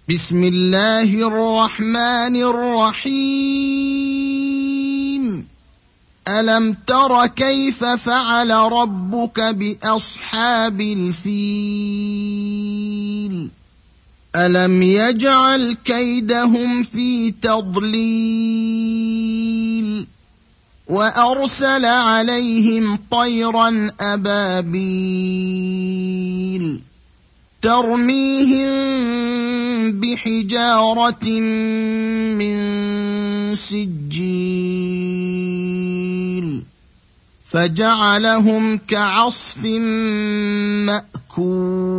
بسم الله الرحمن الرحيم. ألم تر كيف فعل ربك بأصحاب الفيل؟ ألم يجعل كيدهم في تضليل وأرسل عليهم طيرا أبابيل ترميهم بحجارة من سجيل فجعلهم كعصف مأكول.